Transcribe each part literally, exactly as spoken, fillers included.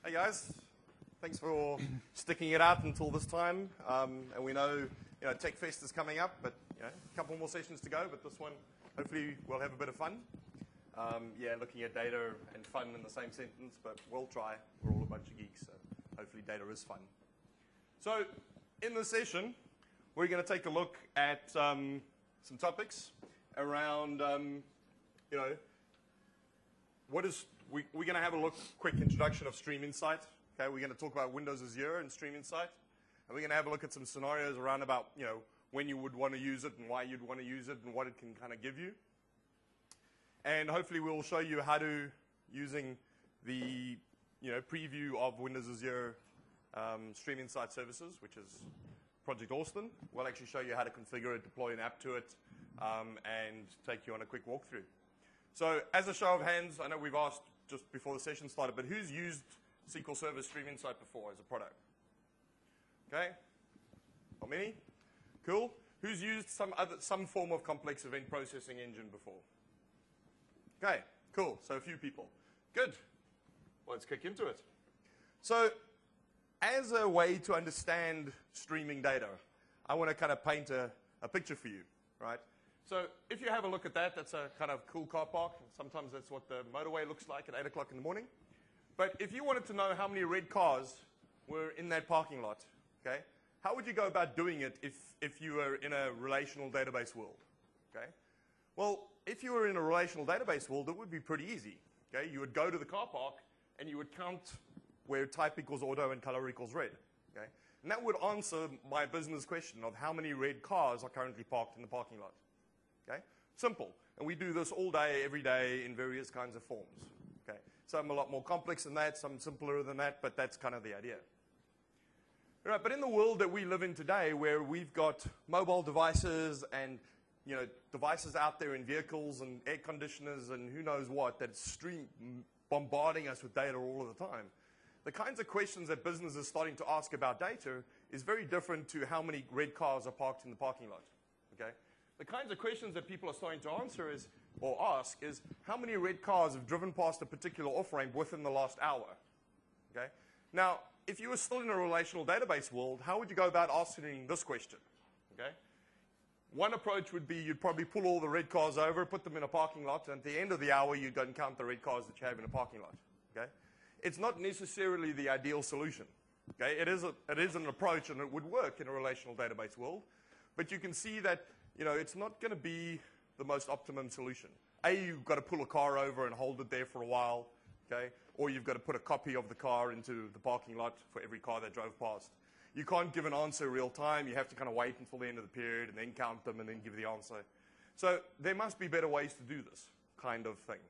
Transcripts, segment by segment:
Hey guys, thanks for sticking it out until this time. Um, and we know, you know, TechFest is coming up, but you know, a couple more sessions to go. But this one, hopefully, we'll have a bit of fun. Um, yeah, looking at data and fun in the same sentence, but we'll try. We're all a bunch of geeks, so hopefully, data is fun. So, in this session, we're going to take a look at um, some topics around, um, you know, what is We, we're going to have a look, quick introduction of Stream Insight. Okay, we're going to talk about Windows Azure and Stream Insight. And we're going to have a look at some scenarios around about, you know, when you would want to use it and why you'd want to use it and what it can kind of give you. And hopefully we'll show you how to, using the, you know, preview of Windows Azure um, Stream Insight services, which is Project Austin. We'll actually show you how to configure it, deploy an app to it, um, and take you on a quick walkthrough. So as a show of hands, I know we've asked just before the session started, but who's used S Q L Server Stream Insight before as a product? Okay, not many. Cool. Who's used some other some form of complex event processing engine before? Okay, cool. So a few people. Good. Let's kick into it. So as a way to understand streaming data, I want to kind of paint a, a picture for you, right? So if you have a look at that, that's a kind of cool car park. Sometimes that's what the motorway looks like at eight o'clock in the morning. But if you wanted to know how many red cars were in that parking lot, okay, how would you go about doing it if, if you were in a relational database world? Okay? Well, if you were in a relational database world, it would be pretty easy. Okay? You would go to the car park, and you would count where type equals auto and color equals red. Okay? And that would answer my business question of how many red cars are currently parked in the parking lot. Okay? Simple. And we do this all day, every day, in various kinds of forms. Okay? Some a lot more complex than that, some simpler than that, but that's kind of the idea. All right, but in the world that we live in today, where we've got mobile devices and you know, devices out there in vehicles and air conditioners and who knows what, that's stream, bombarding us with data all of the time, the kinds of questions that businesses are starting to ask about data is very different to how many red cars are parked in the parking lot. Okay? The kinds of questions that people are starting to answer is, or ask is, how many red cars have driven past a particular off-ramp within the last hour? Okay? Now, if you were still in a relational database world, how would you go about answering this question? Okay? One approach would be you'd probably pull all the red cars over, put them in a parking lot, and at the end of the hour, you'd go and count the red cars that you have in a parking lot. Okay? It's not necessarily the ideal solution. Okay? It is, a, it is an approach, and it would work in a relational database world, but you can see that you know, it's not going to be the most optimum solution. A, you've got to pull a car over and hold it there for a while, okay? Or you've got to put a copy of the car into the parking lot for every car that drove past. You can't give an answer real time. You have to kind of wait until the end of the period and then count them and then give the answer. So there must be better ways to do this kind of thing,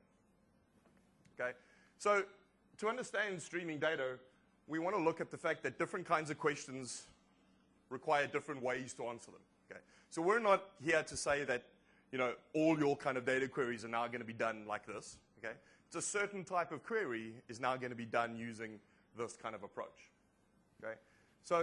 okay? So to understand streaming data, we want to look at the fact that different kinds of questions require different ways to answer them. Okay. So we're not here to say that, you know, all your kind of data queries are now going to be done like this. Okay. It's a certain type of query is now going to be done using this kind of approach. Okay. So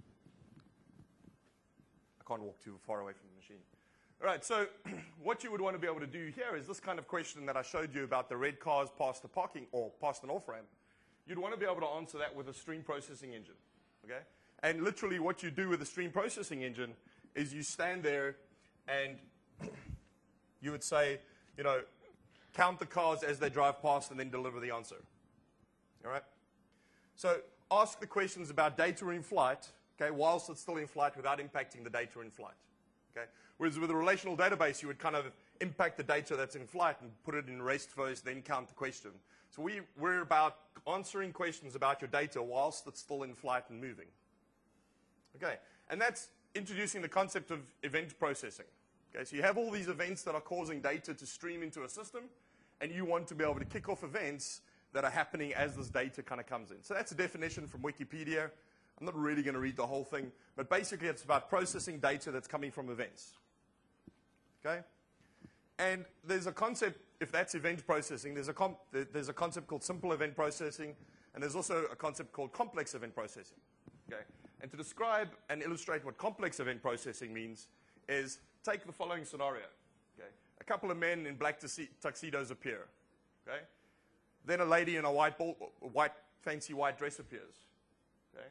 I can't walk too far away from the machine. All right. So what you would want to be able to do here is this kind of question that I showed you about the red cars past the parking or past an off-ramp. You'd want to be able to answer that with a stream processing engine. Okay. And literally what you do with the stream processing engine is you stand there and you would say, you know, count the cars as they drive past and then deliver the answer. All right? So ask the questions about data in flight, okay, whilst it's still in flight without impacting the data in flight. Okay? Whereas with a relational database, you would kind of impact the data that's in flight and put it in rest first, then count the question. So we, we're about answering questions about your data whilst it's still in flight and moving. Okay, and that's introducing the concept of event processing. Okay, so you have all these events that are causing data to stream into a system, and you want to be able to kick off events that are happening as this data kind of comes in. So that's a definition from Wikipedia. I'm not really going to read the whole thing, but basically it's about processing data that's coming from events. Okay? And there's a concept, if that's event processing, there's a, comp there's a concept called simple event processing, and there's also a concept called complex event processing. Okay? And to describe and illustrate what complex event processing means is take the following scenario. Okay? A couple of men in black tuxedos appear. Okay? Then a lady in a white, ball, white fancy white dress appears. Okay?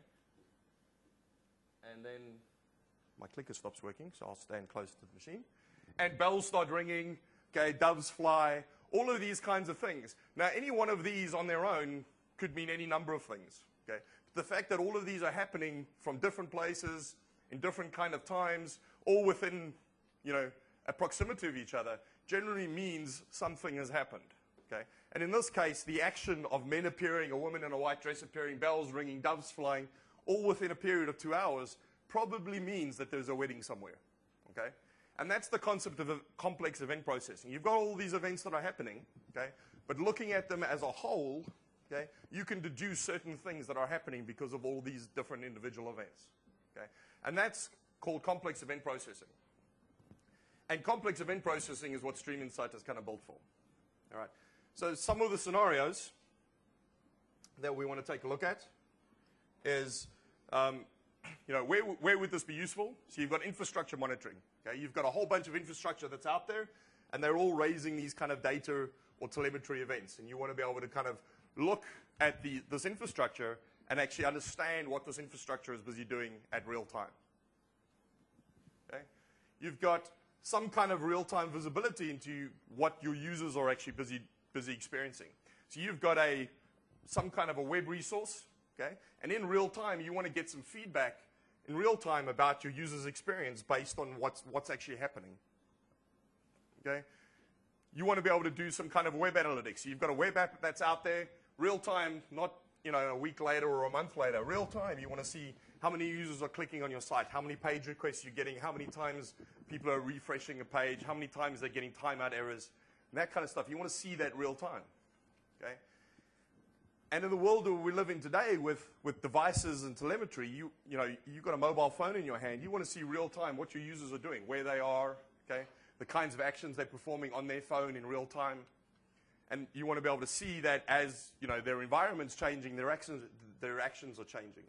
And then my clicker stops working, so I'll stand close to the machine. And bells start ringing, okay, doves fly, all of these kinds of things. Now, any one of these on their own could mean any number of things. Okay? The fact that all of these are happening from different places, in different kind of times, all within, you know, a proximity of each other, generally means something has happened. Okay? And in this case, the action of men appearing, a woman in a white dress appearing, bells ringing, doves flying, all within a period of two hours, probably means that there's a wedding somewhere. Okay? And that's the concept of a complex event processing. You've got all these events that are happening, okay? But looking at them as a whole, okay, you can deduce certain things that are happening because of all these different individual events. Okay? And that's called complex event processing. And complex event processing is what Stream Insight has kind of built for. All right. So some of the scenarios that we want to take a look at is, um, you know, where, where would this be useful? So you've got infrastructure monitoring. Okay? You've got a whole bunch of infrastructure that's out there, and they're all raising these kind of data or telemetry events. And you want to be able to kind of look at the, this infrastructure and actually understand what this infrastructure is busy doing at real time. Okay? You've got some kind of real-time visibility into what your users are actually busy, busy experiencing. So you've got a, some kind of a web resource, okay? And in real time, you want to get some feedback in real time about your user's experience based on what's, what's actually happening, okay? You want to be able to do some kind of web analytics. So you've got a web app that's out there, real time, not, you know, a week later or a month later. Real time, you want to see how many users are clicking on your site, how many page requests you're getting, how many times people are refreshing a page, how many times they're getting timeout errors, and that kind of stuff. You want to see that real time, okay? And in the world that we live in today with, with devices and telemetry, you, you know, you've got a mobile phone in your hand. You want to see real time what your users are doing, where they are, okay? The kinds of actions they're performing on their phone in real time. And you want to be able to see that as, you know, their environment's changing, their actions, their actions are changing.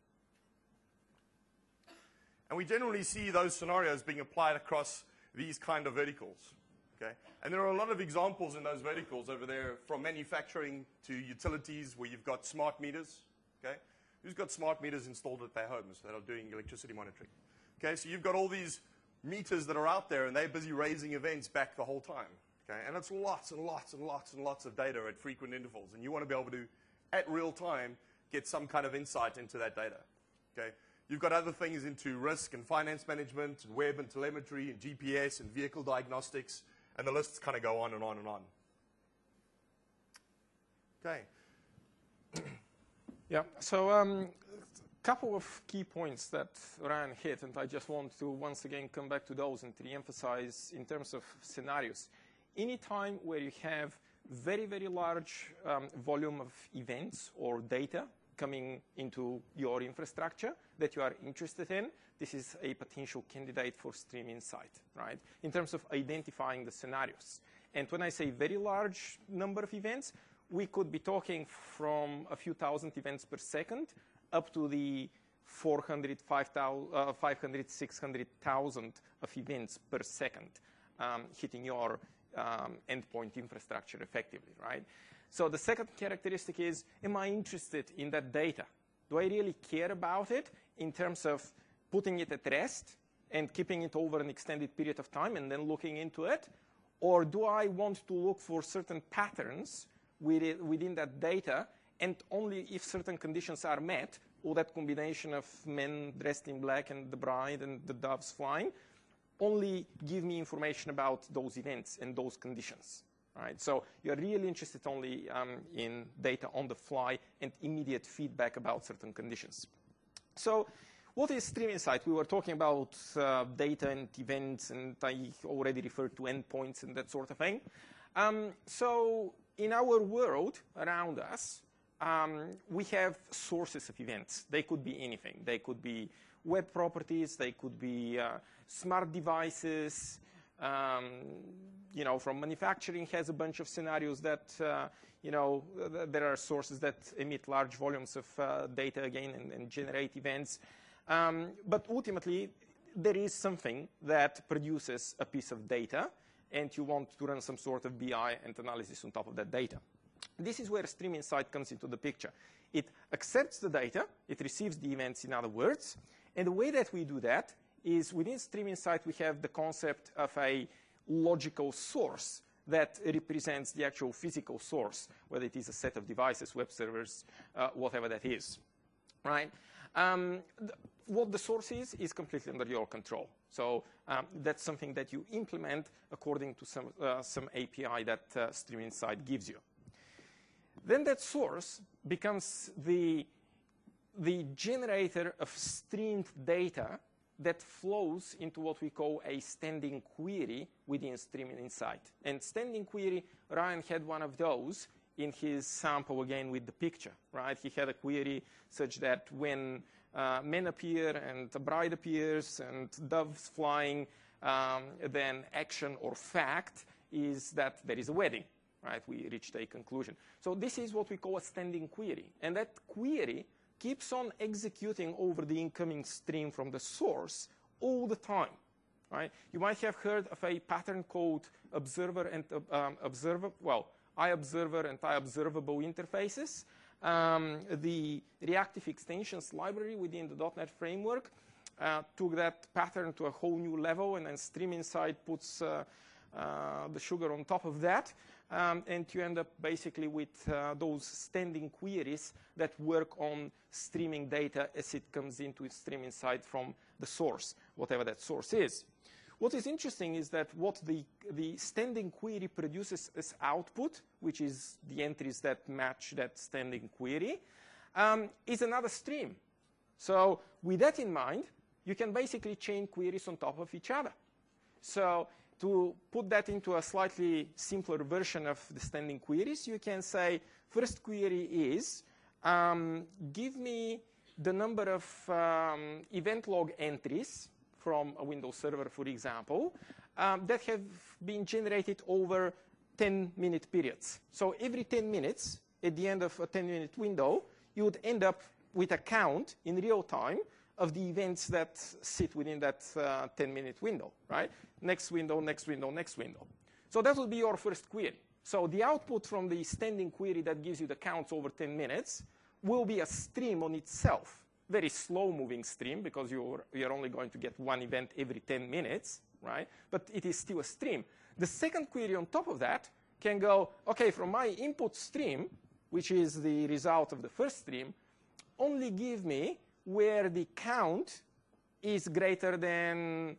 And we generally see those scenarios being applied across these kind of verticals. Okay? And there are a lot of examples in those verticals over there, from manufacturing to utilities, where you've got smart meters. Okay? Who's got smart meters installed at their homes that are doing electricity monitoring? Okay, so you've got all these meters that are out there, and they're busy raising events back the whole time. Okay? And it's lots and lots and lots and lots of data at frequent intervals. And you want to be able to, at real time, get some kind of insight into that data. Okay? You've got other things into risk and finance management, and web and telemetry, and G P S and vehicle diagnostics, and the lists kind of go on and on and on. Okay. Yeah, so a um, couple of key points that Ryan hit, and I just want to once again come back to those and re-emphasize in terms of scenarios. Any time where you have very, very large um, volume of events or data coming into your infrastructure that you are interested in, this is a potential candidate for Stream Insight, right? In terms of identifying the scenarios. And when I say very large number of events, we could be talking from a few thousand events per second up to the four hundred, five hundred, six hundred thousand of events per second um, hitting your um, endpoint infrastructure effectively, right? So the second characteristic is, am I interested in that data? Do I really care about it in terms of putting it at rest and keeping it over an extended period of time and then looking into it? Or do I want to look for certain patterns within that data, and only if certain conditions are met, or that combination of men dressed in black and the bride and the doves flying, only give me information about those events and those conditions? Right? So you're really interested only um, in data on the fly and immediate feedback about certain conditions. So what is Stream Insight? We were talking about uh, data and events, and I already referred to endpoints and that sort of thing. Um, so in our world around us, um, we have sources of events. They could be anything. They could be web properties. They could be uh, smart devices. Um, you know, from manufacturing has a bunch of scenarios that, uh, you know, th there are sources that emit large volumes of uh, data again and, and generate events. Um, but ultimately, there is something that produces a piece of data, and you want to run some sort of B I and analysis on top of that data. This is where Stream Insight comes into the picture. It accepts the data. It receives the events, in other words. And the way that we do that is within Stream Insight, we have the concept of a logical source that represents the actual physical source, whether it is a set of devices, web servers, uh, whatever that is, right? Um, th what the source is is completely under your control. So um, that's something that you implement according to some, uh, some A P I that uh, Stream Insight gives you. Then that source becomes the, the generator of streamed data that flows into what we call a standing query within Stream Insight. And standing query, Ryan had one of those in his sample again with the picture, right? He had a query such that when uh, men appear and a bride appears and doves flying, um, then action or fact is that there is a wedding, right? We reached a conclusion. So this is what we call a standing query. And that query keeps on executing over the incoming stream from the source all the time, right? You might have heard of a pattern called observer and uh, um, observer, well, iObserver and iObservable interfaces. Um, the reactive extensions library within the dot net framework uh, took that pattern to a whole new level, and then Stream Insight puts uh, uh, the sugar on top of that. Um, and you end up basically with uh, those standing queries that work on streaming data as it comes into Stream Insight from the source, whatever that source is. What is interesting is that what the, the standing query produces as output, which is the entries that match that standing query, um, is another stream. So with that in mind, you can basically chain queries on top of each other. So to put that into a slightly simpler version of the standing queries, you can say, first query is, um, give me the number of um, event log entries from a Windows server, for example, um, that have been generated over ten minute periods. So every ten minutes, at the end of a ten minute window, you would end up with a count in real time of the events that sit within that uh, ten minute window, right? Next window, next window, next window. So that will be your first query. So the output from the standing query that gives you the counts over ten minutes will be a stream on itself. Very slow moving stream because you're, you're only going to get one event every ten minutes, right? But it is still a stream. The second query on top of that can go, okay, from my input stream, which is the result of the first stream, only give me where the count is greater than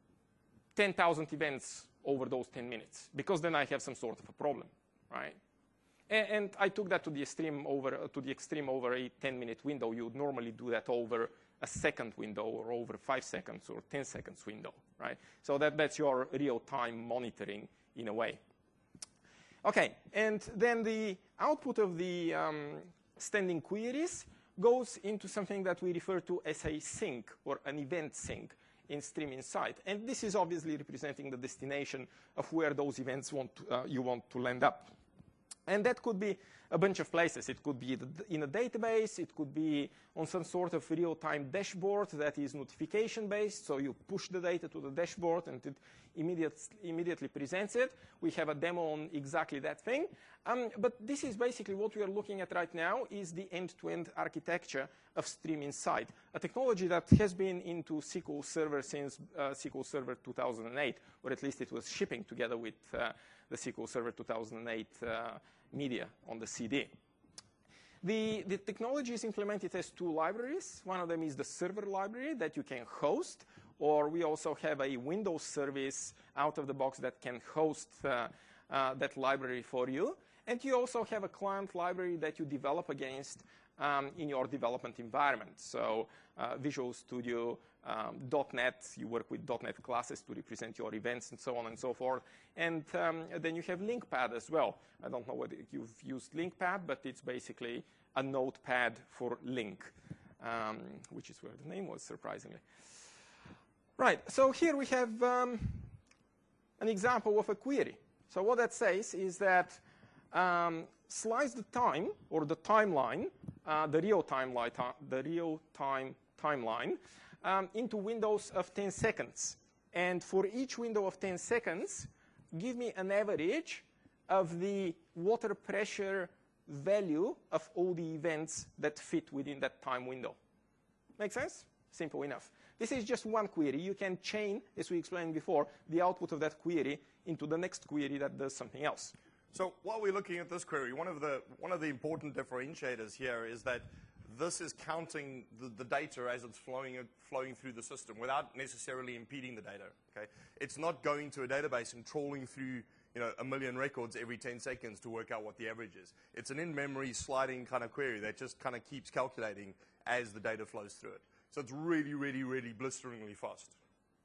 ten thousand events over those ten minutes, because then I have some sort of a problem, right? And, and I took that to the extreme over uh, to the extreme over a ten minute window. You would normally do that over a second window or over five seconds or ten seconds window, right? So that, that's your real-time monitoring in a way. Okay, and then the output of the um, standing queries goes into something that we refer to as a sink or an event sink in Stream Insight. And this is obviously representing the destination of where those events want to, uh, you want to land up. And that could be a bunch of places. It could be in a database. It could be on some sort of real-time dashboard that is notification-based. So you push the data to the dashboard, and it immediate, immediately presents it. We have a demo on exactly that thing. Um, but this is basically what we are looking at right now is the end-to-end architecture of Stream Insight, a technology that has been into S Q L Server since uh, S Q L Server two thousand eight, or at least it was shipping together with uh, the S Q L Server two thousand eight uh, media on the C D. The, the technology is implemented as two libraries. One of them is the server library that you can host, or we also have a Windows service out of the box that can host uh, uh, that library for you. And you also have a client library that you develop against um, in your development environment. So uh, Visual Studio, um, .NET, you work with .NET classes to represent your events and so on and so forth. And um, then you have LinkPad as well. I don't know whether you've used LinkPad, but it's basically a notepad for link, um, which is where the name was, surprisingly. Right, so here we have um, an example of a query. So what that says is that Um, slice the time or the timeline, uh, the real timeline, the real time timeline, um, into windows of ten seconds. And for each window of ten seconds, give me an average of the water pressure value of all the events that fit within that time window. Make sense? Simple enough. This is just one query. You can chain, as we explained before, the output of that query into the next query that does something else. So while we're looking at this query, one of the, one of the important differentiators here is that this is counting the, the data as it's flowing, flowing through the system without necessarily impeding the data. Okay? It's not going to a database and trawling through you know, a million records every ten seconds to work out what the average is. It's an in-memory sliding kind of query that just kind of keeps calculating as the data flows through it. So it's really, really, really blisteringly fast.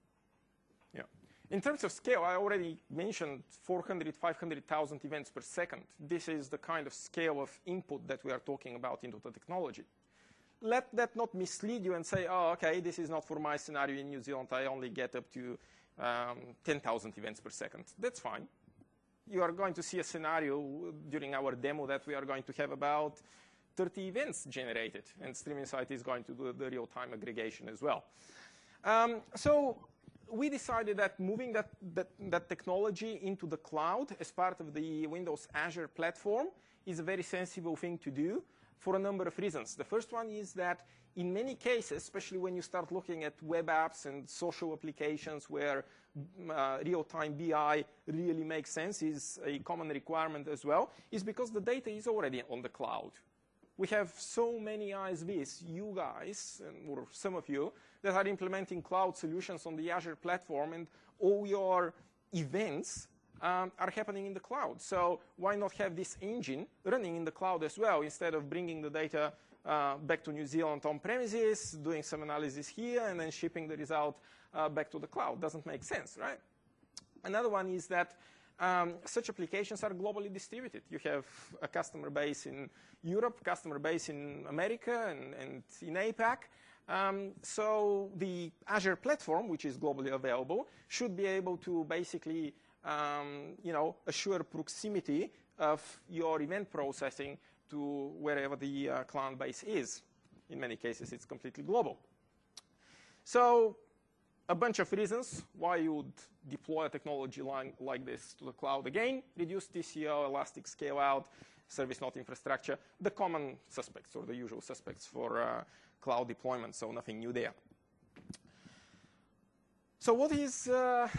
Yeah. In terms of scale, I already mentioned four hundred, five hundred thousand events per second. This is the kind of scale of input that we are talking about into the technology. Let that not mislead you and say, oh, okay, this is not for my scenario in New Zealand. I only get up to um, ten thousand events per second. That's fine. You are going to see a scenario during our demo that we are going to have about thirty events generated, and Stream Insight is going to do the real-time aggregation as well. Um, so we decided that moving that, that, that technology into the cloud as part of the Windows Azure platform is a very sensible thing to do for a number of reasons. The first one is that in many cases, especially when you start looking at web apps and social applications where uh, real-time B I really makes sense, is a common requirement as well, is because the data is already on the cloud. We have so many I S Vs, you guys, or some of you, that are implementing cloud solutions on the Azure platform, and all your events um, are happening in the cloud. So why not have this engine running in the cloud as well, instead of bringing the data uh, back to New Zealand on premises, doing some analysis here, and then shipping the result uh, back to the cloud? Doesn't make sense, right? Another one is that Um, such applications are globally distributed. You have a customer base in Europe, customer base in America, and, and in APAC. Um, so the Azure platform, which is globally available, should be able to basically um, you know, assure proximity of your event processing to wherever the uh, client base is. In many cases, it's completely global. So a bunch of reasons why you would deploy a technology line like this to the cloud. Again, reduced T C O, elastic scale out, service node infrastructure, the common suspects or the usual suspects for uh, cloud deployment, so nothing new there. So what is uh,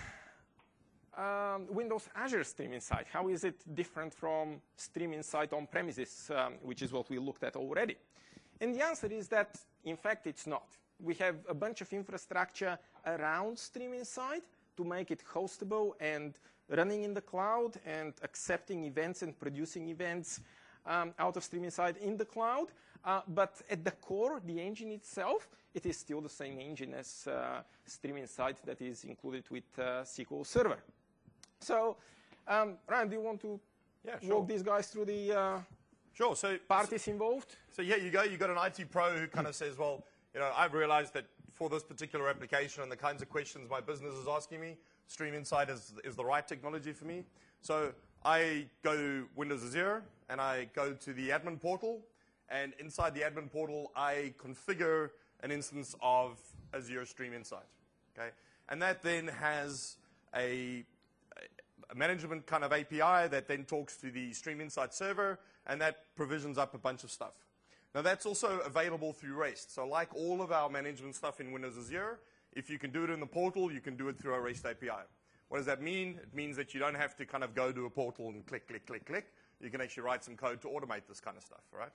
um, Windows Azure Stream Insight? How is it different from Stream Insight on premises, um, which is what we looked at already? And the answer is that, in fact, it's not. We have a bunch of infrastructure around Stream Insight to make it hostable and running in the cloud and accepting events and producing events um, out of Stream Insight in the cloud. Uh, but at the core, the engine itself, it is still the same engine as uh, Stream Insight that is included with uh, S Q L Server. So, um, Ryan, do you want to yeah, sure. walk these guys through the uh, sure. So, parties so, involved? So here you go. You've got an I T pro who kind of says, well, you know, I've realized that for this particular application and the kinds of questions my business is asking me, Stream Insight is, is the right technology for me. So I go to Windows Azure, and I go to the admin portal. And inside the admin portal, I configure an instance of Azure Stream Insight. Okay? And that then has a, a management kind of A P I that then talks to the Stream Insight server, and that provisions up a bunch of stuff. Now, that's also available through REST. So like all of our management stuff in Windows Azure, if you can do it in the portal, you can do it through a REST A P I. What does that mean? It means that you don't have to kind of go to a portal and click, click, click, click. You can actually write some code to automate this kind of stuff, right?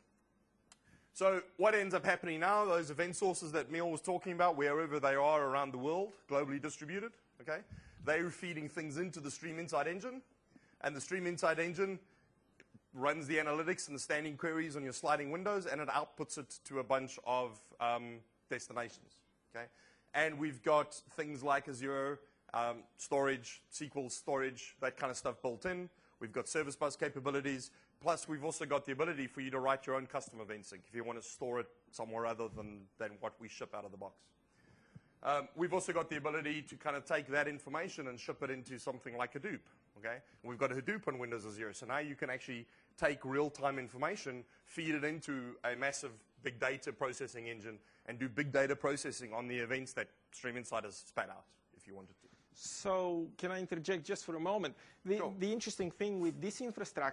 So what ends up happening now, those event sources that Neil was talking about, wherever they are around the world, globally distributed, okay, they're feeding things into the Stream Insight engine, and the Stream Insight engine runs the analytics and the standing queries on your sliding windows, and it outputs it to a bunch of um, destinations, okay? And we've got things like Azure um, storage, S Q L storage, that kind of stuff built in. We've got service bus capabilities. Plus, we've also got the ability for you to write your own custom event sync if you want to store it somewhere other than, than what we ship out of the box. Um, we've also got the ability to kind of take that information and ship it into something like Hadoop, okay? And we've got Hadoop on Windows Azure, so now you can actually take real-time information, feed it into a massive big data processing engine, and do big data processing on the events that Stream Insight has spat out, if you wanted to. So can I interject just for a moment? The, Sure. the interesting thing with this infrastructure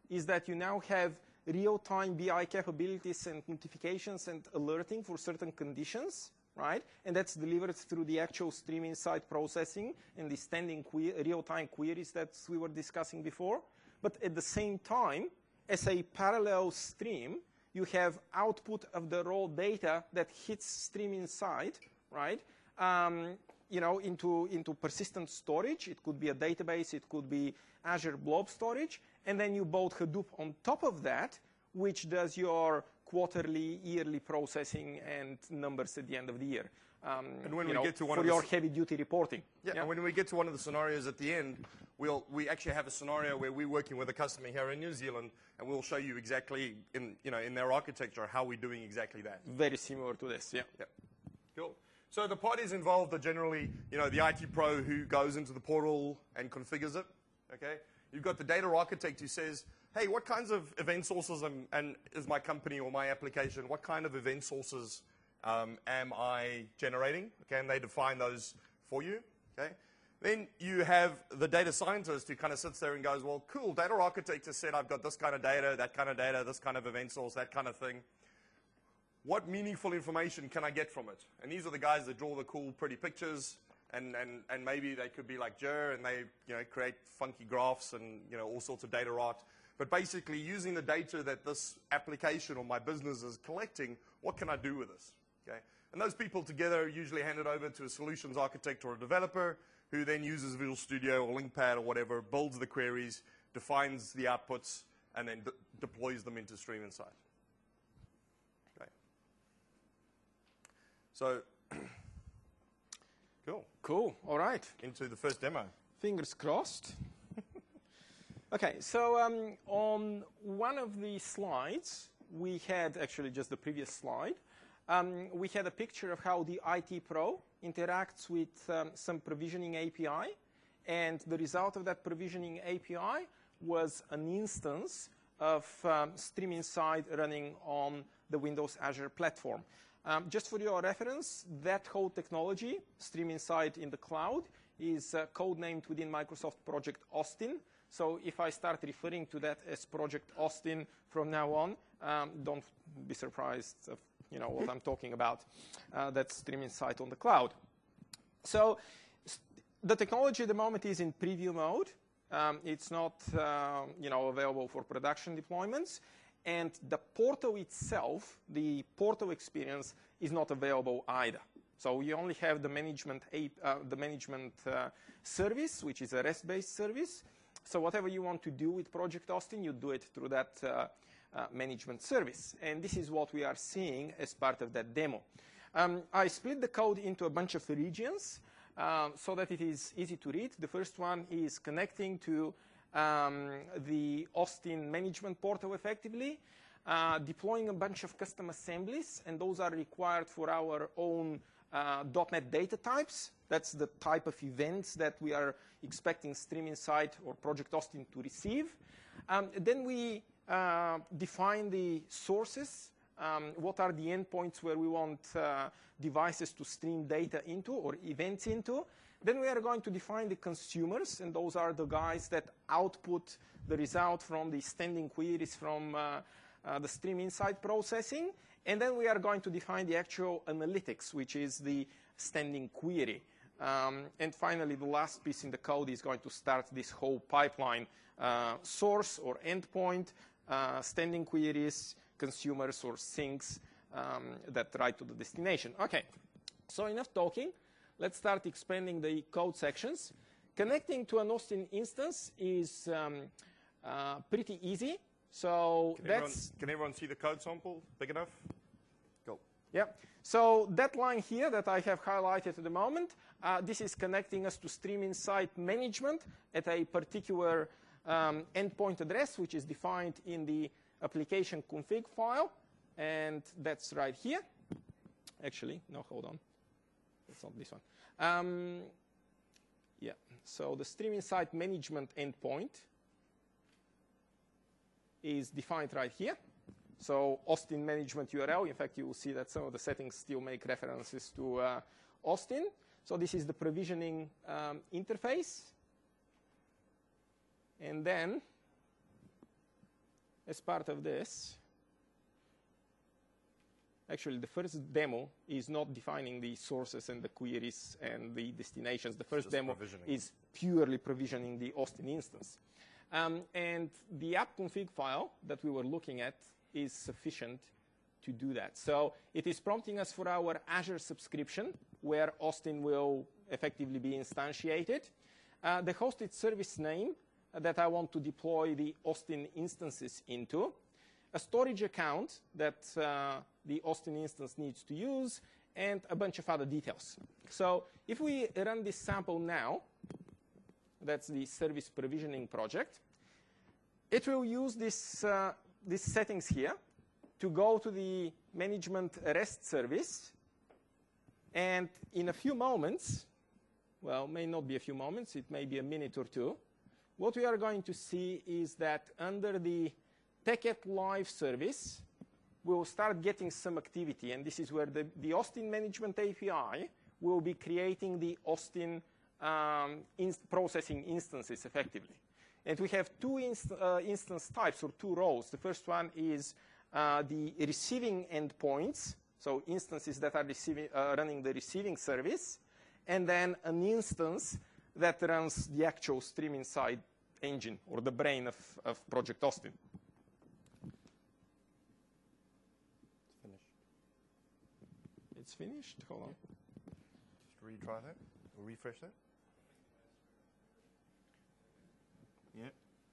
is that you now have real-time B I capabilities and notifications and alerting for certain conditions, right? And that's delivered through the actual Stream Insight processing and the standing real-time queries that we were discussing before. But at the same time, as a parallel stream, you have output of the raw data that hits Stream Insight, right? Um, you know, into, into persistent storage. It could be a database. It could be Azure Blob Storage. And then you build Hadoop on top of that, which does your quarterly, yearly processing and numbers at the end of the year. Um, and when we know, get to one for of your the, heavy-duty reporting. Yeah, yeah, and when we get to one of the scenarios at the end, we'll, we actually have a scenario where we're working with a customer here in New Zealand, and we'll show you exactly in, you know, in their architecture how we're doing exactly that. Very similar to this, yeah. Yeah. Cool. So the parties involved are generally, you know, the I T pro who goes into the portal and configures it, okay? You've got the data architect who says, hey, what kinds of event sources am, and is my company or my application, what kind of event sources um, am I generating? Okay, and they define those for you, okay? Then you have the data scientist who kind of sits there and goes, well, cool, data architect has said I've got this kind of data, that kind of data, this kind of event source, that kind of thing. What meaningful information can I get from it? And these are the guys that draw the cool, pretty pictures, and, and, and maybe they could be like Jer, and they you know, create funky graphs and you know, all sorts of data art. But basically, using the data that this application or my business is collecting, what can I do with this? Okay? And those people together usually hand it over to a solutions architect or a developer who then uses Visual Studio or LinkPad or whatever, builds the queries, defines the outputs, and then de deploys them into Stream Insight. Okay. So, cool. Cool. All right. Into the first demo. Fingers crossed. Okay, so um, on one of the slides, we had actually just the previous slide. Um, we had a picture of how the I T Pro interacts with um, some provisioning A P I. And the result of that provisioning A P I was an instance of um, Stream Insight running on the Windows Azure platform. Um, just for your reference, that whole technology, Stream Insight in the cloud, is uh, codenamed within Microsoft Project Austin. So if I start referring to that as Project Austin from now on, um, don't be surprised of you know, what I'm talking about. Uh, that's Stream Insight on the cloud. So the technology at the moment is in preview mode. Um, it's not uh, you know, available for production deployments. And the portal itself, the portal experience, is not available either. So you only have the management, uh, the management uh, service, which is a REST-based service. So whatever you want to do with Project Austin, you do it through that uh, uh, management service. And this is what we are seeing as part of that demo. Um, I split the code into a bunch of regions um, so that it is easy to read. The first one is connecting to um, the Austin management portal effectively, uh, deploying a bunch of custom assemblies, and those are required for our own uh, .NET data types. That's the type of events that we are expecting Stream Insight or Project Austin to receive. Um, then we uh, define the sources. Um, what are the endpoints where we want uh, devices to stream data into or events into? Then we are going to define the consumers, and those are the guys that output the result from the standing queries from uh, uh, the Stream Insight processing. And then we are going to define the actual analytics, which is the standing query. Um, and finally, the last piece in the code is going to start this whole pipeline, uh, source or endpoint, uh, standing queries, consumers or sinks um, that write to the destination. Okay, so enough talking. Let's start expanding the code sections. Connecting to an Austin instance is um, uh, pretty easy. So can that's... Everyone, can everyone see the code sample big enough? Go. Yeah. So that line here that I have highlighted at the moment, uh, this is connecting us to Stream Insight management at a particular um, endpoint address, which is defined in the application config file. And that's right here. Actually, no, hold on. It's not this one. Um, yeah. So the Stream Insight management endpoint is defined right here. So Austin management U R L. In fact, you will see that some of the settings still make references to uh, Austin. So this is the provisioning um, interface. And then as part of this, actually, the first demo is not defining the sources and the queries and the destinations. The first demo is purely provisioning the Austin instance. Um, and the app config file that we were looking at is sufficient to do that. So it is prompting us for our Azure subscription, where Austin will effectively be instantiated. Uh, the hosted service name that I want to deploy the Austin instances into, a storage account that uh, the Austin instance needs to use, and a bunch of other details. So if we run this sample now, that's the service provisioning project, it will use this, uh, these settings here to go to the management REST service. And in a few moments, well, may not be a few moments, it may be a minute or two, what we are going to see is that under the TechEd Live service, we'll start getting some activity. And this is where the, the Austin Management A P I will be creating the Austin um, inst processing instances effectively. And we have two inst uh, instance types, or two roles. The first one is uh, the receiving endpoints, so instances that are receiving, uh, running the receiving service, and then an instance that runs the actual stream inside engine, or the brain of, of Project Austin. It's finished. Hold on. Just retry that, or refresh that. Yeah.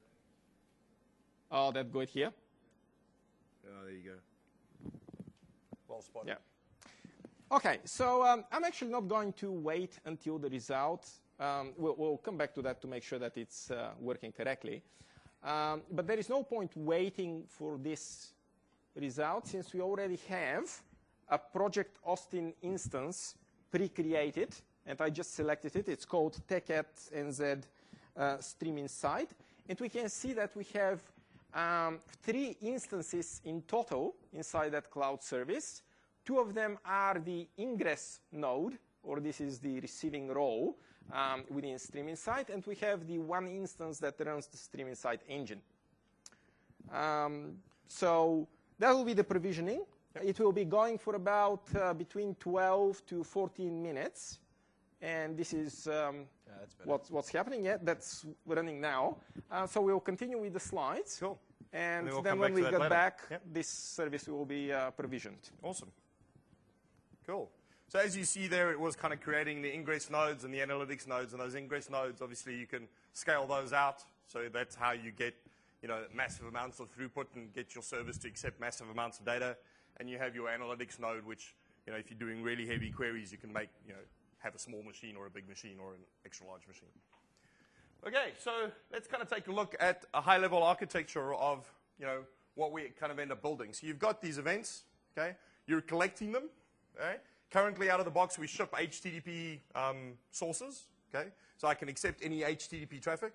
Oh, that good here. Oh, there you go. Well spotted. Yeah. Okay, so um, I'm actually not going to wait until the result. Um, we'll, we'll come back to that to make sure that it's uh, working correctly. Um, but there is no point waiting for this result, since we already have a Project Austin instance pre-created, and I just selected it. It's called TechEd N Z uh, Stream Inside. And we can see that we have um, three instances in total inside that cloud service. Two of them are the ingress node, or this is the receiving role um, within Stream Inside, and we have the one instance that runs the Stream Inside engine. Um, so that will be the provisioning. Yep. It will be going for about uh, between twelve to fourteen minutes. And this is um, yeah, what's, what's happening. Yeah, that's running now. Uh, so we'll continue with the slides. Cool. And, and we'll then when we get later. back, yep. this service will be uh, provisioned. Awesome. Cool. So as you see there, it was kind of creating the ingress nodes and the analytics nodes. And those ingress nodes, obviously, you can scale those out. So that's how you get, you know, massive amounts of throughput and get your service to accept massive amounts of data. And you have your analytics node, which, you know, if you're doing really heavy queries, you can make, you know, have a small machine or a big machine or an extra large machine. Okay, so let's kind of take a look at a high-level architecture of, you know, what we kind of end up building. So you've got these events, okay? You're collecting them, okay? Currently, out of the box, we ship H T T P um, sources, okay? So I can accept any H T T P traffic.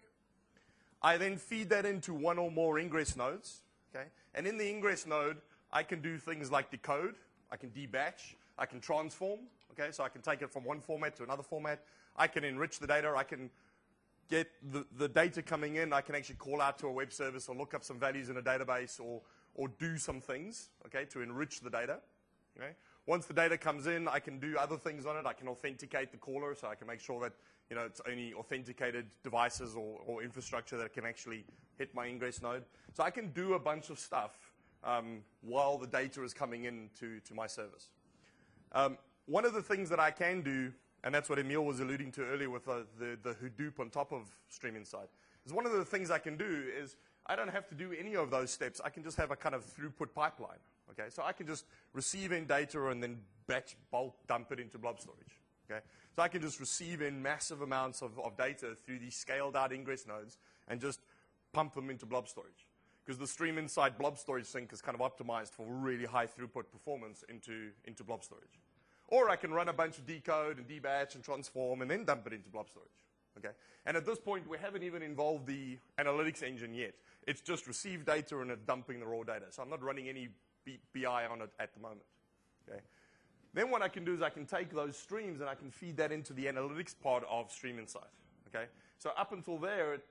I then feed that into one or more ingress nodes, okay? And in the ingress node, I can do things like decode, I can debatch, I can transform, okay? So I can take it from one format to another format. I can enrich the data. I can get the, the data coming in. I can actually call out to a web service or look up some values in a database or, or do some things, okay, to enrich the data, okay? Once the data comes in, I can do other things on it. I can authenticate the caller, so I can make sure that, you know, it's only authenticated devices or, or infrastructure that can actually hit my ingress node. So I can do a bunch of stuff um, while the data is coming in to, to my service. Um, one of the things that I can do, and that's what Emil was alluding to earlier with the, the, the Hadoop on top of Stream Inside, is one of the things I can do is I don't have to do any of those steps. I can just have a kind of throughput pipeline. Okay, so I can just receive in data and then batch bulk dump it into blob storage. Okay, so I can just receive in massive amounts of, of data through these scaled out ingress nodes and just pump them into blob storage. Because the Stream Inside blob storage sync is kind of optimized for really high throughput performance into, into blob storage. Or I can run a bunch of decode and debatch and transform and then dump it into blob storage. Okay? And at this point, we haven't even involved the analytics engine yet. It's just received data and it's dumping the raw data. So I'm not running any B I on it at the moment. Okay? Then what I can do is I can take those streams and I can feed that into the analytics part of Stream Inside. Okay? So up until there, it,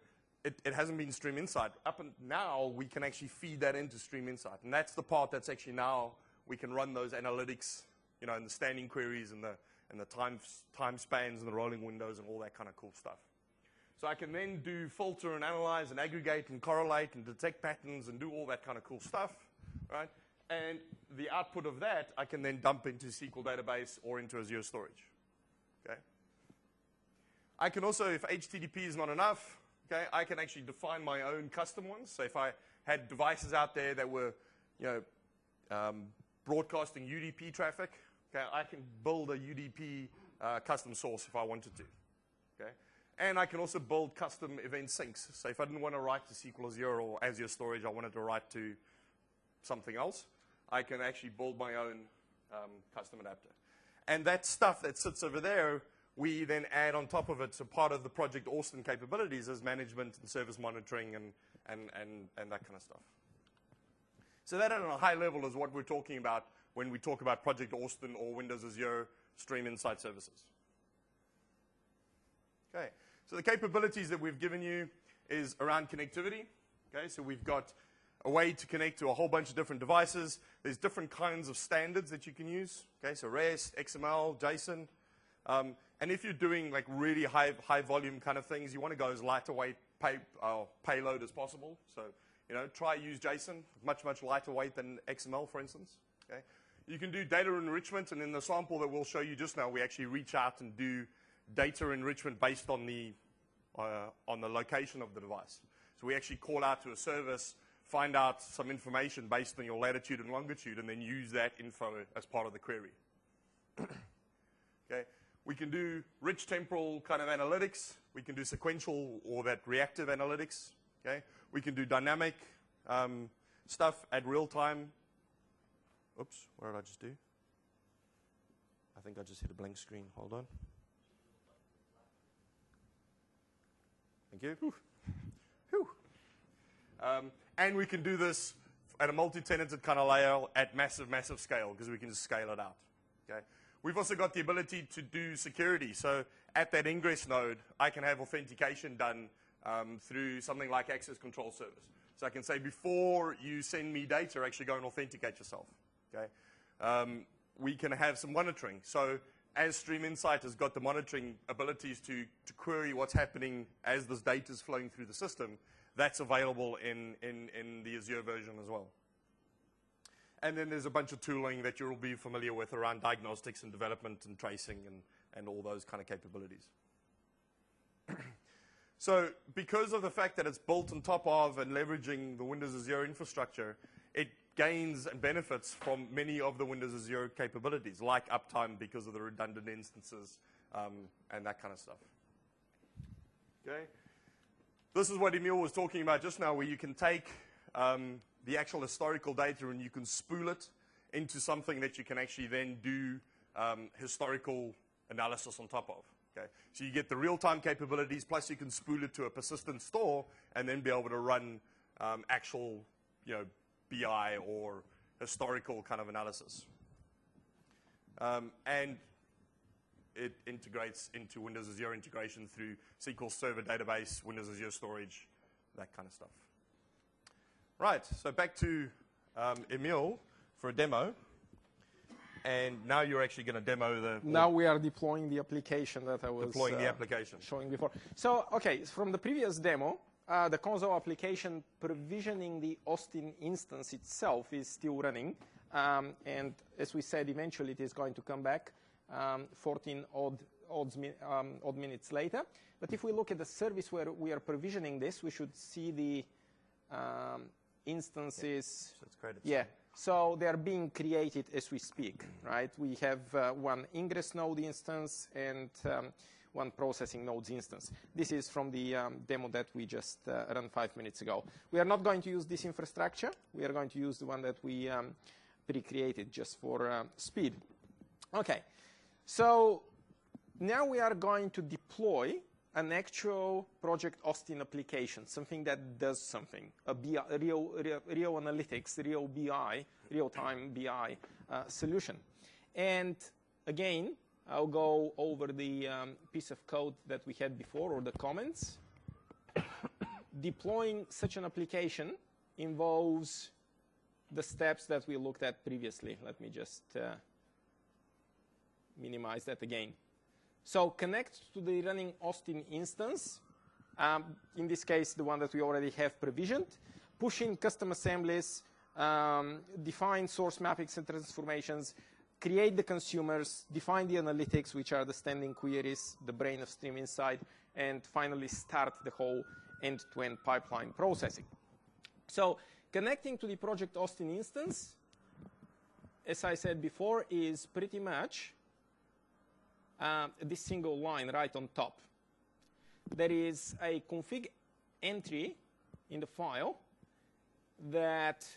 it, it hasn't been Stream Insight. Up and now, we can actually feed that into Stream Insight. And that's the part that's actually now we can run those analytics, you know, and the standing queries and the, and the time, time spans and the rolling windows and all that kind of cool stuff. So I can then do filter and analyze and aggregate and correlate and detect patterns and do all that kind of cool stuff, right? And the output of that, I can then dump into S Q L database or into Azure storage, okay? I can also, if H T T P is not enough, okay, I can actually define my own custom ones. So if I had devices out there that were, you know, um, broadcasting U D P traffic, okay, I can build a U D P uh, custom source if I wanted to, okay? And I can also build custom event syncs. So if I didn't want to write to S Q L Azure or Azure Storage, I wanted to write to something else, I can actually build my own um, custom adapter. And that stuff that sits over there, we then add on top of it. So part of the Project Austin capabilities is management and service monitoring and, and, and, and that kind of stuff. So that at a high level is what we're talking about when we talk about Project Austin or Windows Azure Stream Insight services. Okay, so the capabilities that we've given you is around connectivity. Okay, so we've got a way to connect to a whole bunch of different devices. There's different kinds of standards that you can use. Okay, so REST, X M L, JSON. Um, and if you're doing like really high, high volume kind of things, you want to go as lighter weight pay, uh, payload as possible. So, you know, try use JSON, much, much lighter weight than X M L, for instance. Okay, you can do data enrichment, and in the sample that we'll show you just now, we actually reach out and do data enrichment based on the, uh, on the location of the device. So we actually call out to a service, find out some information based on your latitude and longitude, and then use that info as part of the query. Okay. We can do rich temporal kind of analytics. We can do sequential or that reactive analytics. Okay. We can do dynamic um, stuff at real time. Oops, what did I just do? I think I just hit a blank screen. Hold on. Thank you. Whew. Whew. Um, and we can do this at a multi-tenanted kind of layout at massive, massive scale because we can just scale it out. Okay. We've also got the ability to do security. So at that ingress node, I can have authentication done um, through something like Access Control Service. So I can say, before you send me data, actually go and authenticate yourself. Okay. Um, we can have some monitoring. So as Stream Insight has got the monitoring abilities to, to query what's happening as this data is flowing through the system, that's available in, in, in the Azure version as well. And then there's a bunch of tooling that you'll be familiar with around diagnostics and development and tracing and, and all those kind of capabilities. So because of the fact that it's built on top of and leveraging the Windows Azure infrastructure, it gains and benefits from many of the Windows Azure capabilities, like uptime because of the redundant instances um, and that kind of stuff. Okay. This is what Emil was talking about just now, where you can take um, the actual historical data and you can spool it into something that you can actually then do um, historical analysis on top of. Okay? So you get the real-time capabilities, plus you can spool it to a persistent store and then be able to run um, actual, you know, B I or historical kind of analysis. Um, and it integrates into Windows Azure integration through S Q L Server database, Windows Azure storage, that kind of stuff. Right, so back to um, Emil for a demo. And now you're actually going to demo the... Now we are deploying the application that I was deploying uh, the application. showing before. So, okay, from the previous demo, uh, the console application provisioning the Austin instance itself is still running. Um, and as we said, eventually it is going to come back um, fourteen odd, odds mi um, odd minutes later. But if we look at the service where we are provisioning this, we should see the um, instances. Yeah. So it's created. Yeah. So they are being created as we speak, right? We have uh, one ingress node instance and um, one processing nodes instance. This is from the um, demo that we just uh, ran five minutes ago. We are not going to use this infrastructure. We are going to use the one that we um, pre-created just for uh, speed. Okay. So now we are going to deploy an actual Project Austin application, something that does something, a, B I, a real, real, real analytics, real B I, real-time B I uh, solution. And again, I'll go over the um, piece of code that we had before, or the comments. deploying such an application involves the steps that we looked at previously. Let me just uh, minimize that again. So connect to the running Austin instance, um, in this case, the one that we already have provisioned, push in custom assemblies, um, define source mappings and transformations, create the consumers, define the analytics, which are the standing queries, the brain of Stream Insight, and finally start the whole end-to-end pipeline processing. So connecting to the Project Austin instance, as I said before, is pretty much uh, this single line right on top. There is a config entry in the file that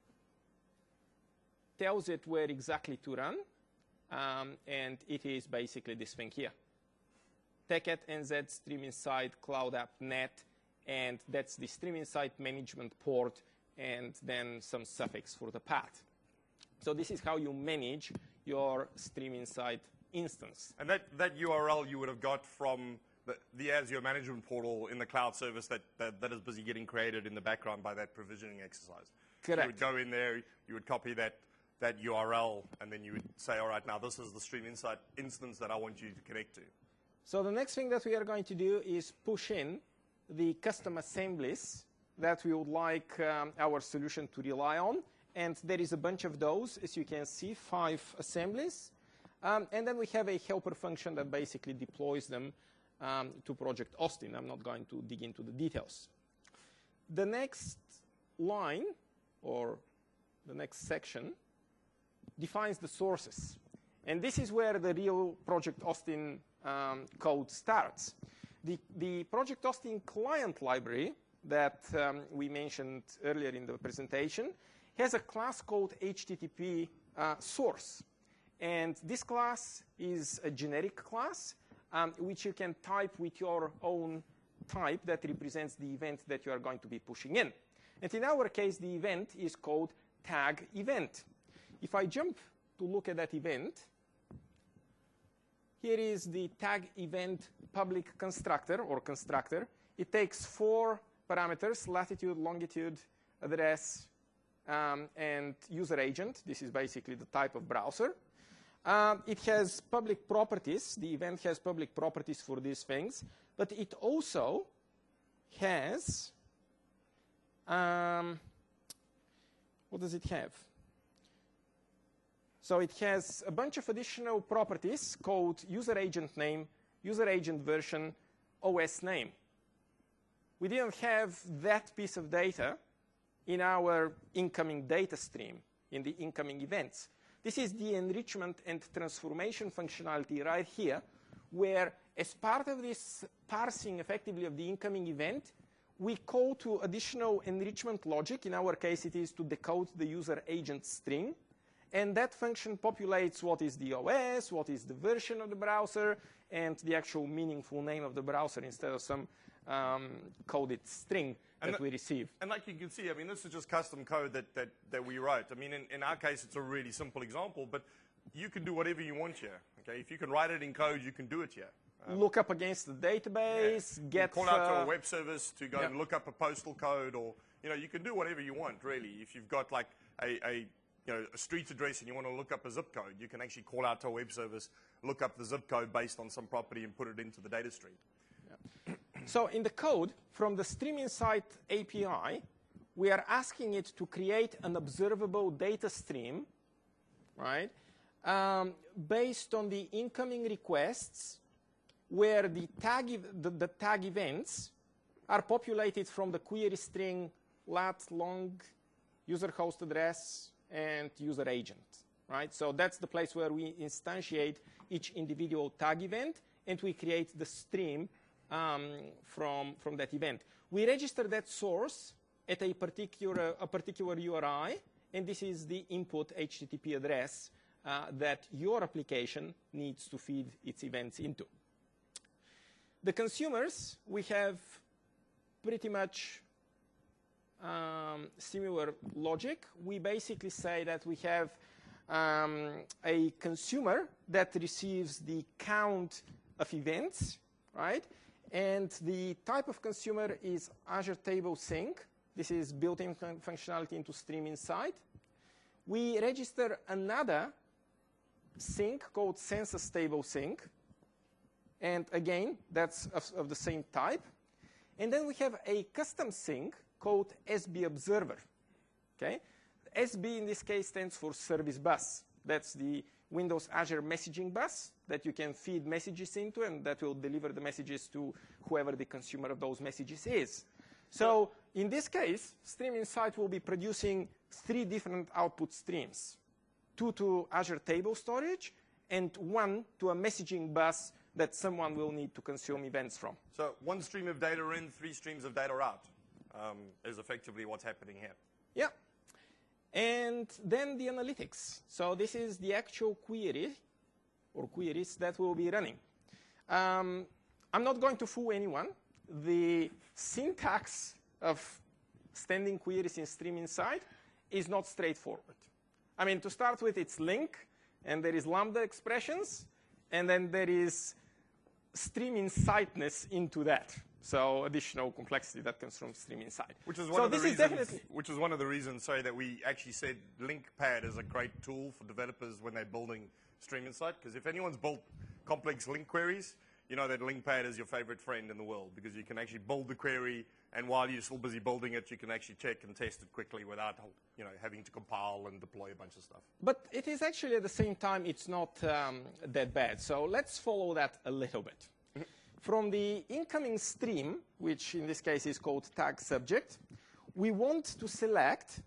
tells it where exactly to run, um, and it is basically this thing here. TechEd N Z Stream Insight Cloud App Net, and that's the Stream Insight management port, and then some suffix for the path. So this is how you manage your Stream Insight instance. And that, that U R L you would have got from the, the Azure management portal in the cloud service that, that, that is busy getting created in the background by that provisioning exercise. Correct. You would go in there, you would copy that, that U R L, and then you would say, all right, now this is the Stream Insight instance that I want you to connect to. So the next thing that we are going to do is push in the custom assemblies that we would like um, our solution to rely on. And there is a bunch of those, as you can see, five assemblies. Um, and then we have a helper function that basically deploys them um, to Project Austin. I'm not going to dig into the details. The next line, or the next section, defines the sources. And this is where the real Project Austin um, code starts. The, the Project Austin client library that um, we mentioned earlier in the presentation has a class called H T T P uh, source. And this class is a generic class, um, which you can type with your own type that represents the event that you are going to be pushing in. And in our case, the event is called tag event. If I jump to look at that event, here is the tag event public constructor or constructor. It takes four parameters: latitude, longitude, address, um, and user agent. This is basically the type of browser. Uh, it has public properties. The event has public properties for these things, but it also has, um, what does it have? So it has a bunch of additional properties called user agent name, user agent version, O S name. We didn't have that piece of data in our incoming data stream, in the incoming events. This is the enrichment and transformation functionality right here, where as part of this parsing effectively of the incoming event, we call to additional enrichment logic. In our case, it is to decode the user agent string. And that function populates what is the O S, what is the version of the browser, and the actual meaningful name of the browser instead of some um, coded string and that the, we receive. And like you can see, I mean, this is just custom code that, that, that we wrote. I mean, in, in our case, it's a really simple example, but you can do whatever you want here. Okay, if you can write it in code, you can do it here. Um, look up against the database, yeah. get... Call out uh, to a web service to go yeah. and look up a postal code, or, you know, you can do whatever you want, really. If you've got like a, a you know, a street address and you want to look up a zip code, you can actually call out to a web service, look up the zip code based on some property and put it into the data stream. Yeah. So in the code, from the Stream Insight A P I, we are asking it to create an observable data stream, right, um, based on the incoming requests where the tag, the, the tag events are populated from the query string lat, long, user host address, and user agent, right? So that's the place where we instantiate each individual tag event, and we create the stream um, from, from that event. We register that source at a particular, a particular U R I, and this is the input H T T P address uh, that your application needs to feed its events into. The consumers, we have pretty much Um, similar logic. We basically say that we have um, a consumer that receives the count of events, right? And the type of consumer is Azure Table Sync. This is built-in fun functionality into Stream Insight. We register another sync called Census Table Sync. And again, that's of, of the same type. And then we have a custom sync called S B Observer. Okay? S B in this case stands for Service Bus. That's the Windows Azure messaging bus that you can feed messages into, and that will deliver the messages to whoever the consumer of those messages is. So in this case, Stream Insight will be producing three different output streams, two to Azure Table Storage and one to a messaging bus that someone will need to consume events from. So one stream of data in, three streams of data out um, is effectively what's happening here. Yeah. And then the analytics. So this is the actual query or queries that we'll be running. Um, I'm not going to fool anyone. The syntax of standing queries in Stream Insight is not straightforward. I mean, to start with, it's link, and there is Lambda expressions, and then there is Stream Insightness into that. So additional complexity that comes from Stream Insight. Which is one so of the this reasons. Is definitely which is one of the reasons. Sorry, that we actually said LinkPad is a great tool for developers when they're building Stream Insight. Because if anyone's built complex link queries, you know that LinkPad is your favorite friend in the world, because you can actually build the query, and while you're still busy building it, you can actually check and test it quickly without, you know, having to compile and deploy a bunch of stuff. But it is actually at the same time, it's not um, that bad. So let's follow that a little bit. From the incoming stream, which in this case is called tag subject, we want to select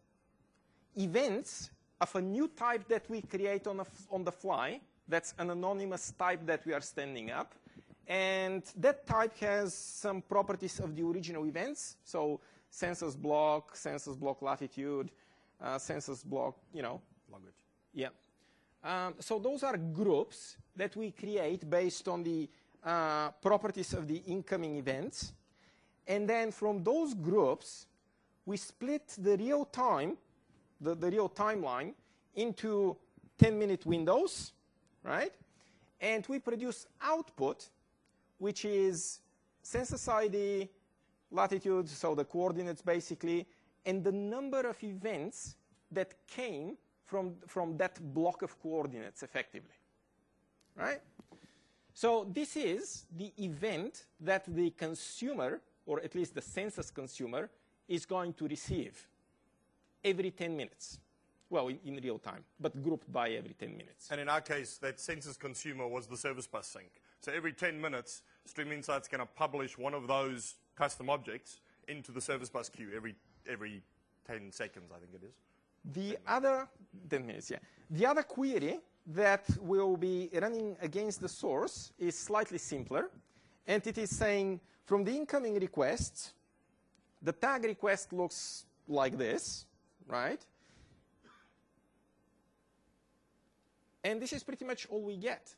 events of a new type that we create on, a f on the fly. That's an anonymous type that we are standing up. And that type has some properties of the original events. So census block, census block latitude, uh, census block, you know. Language. Yeah. Um, so those are groups that we create based on the uh, properties of the incoming events. And then from those groups, we split the real time, the, the real timeline, into ten minute windows, right? And we produce output, which is census I D, latitude, so the coordinates basically, and the number of events that came from, from that block of coordinates effectively, right? So this is the event that the consumer, or at least the census consumer, is going to receive every ten minutes. Well, in, in real time, but grouped by every ten minutes. And in our case, that census consumer was the service bus sync. So every ten minutes, Stream Insight's going to publish one of those custom objects into the service bus queue every, every ten seconds, I think it is. The other, ten minutes, yeah. The other query that will be running against the source is slightly simpler. And it is saying, from the incoming requests, the tag request looks like this, right? And this is pretty much all we get.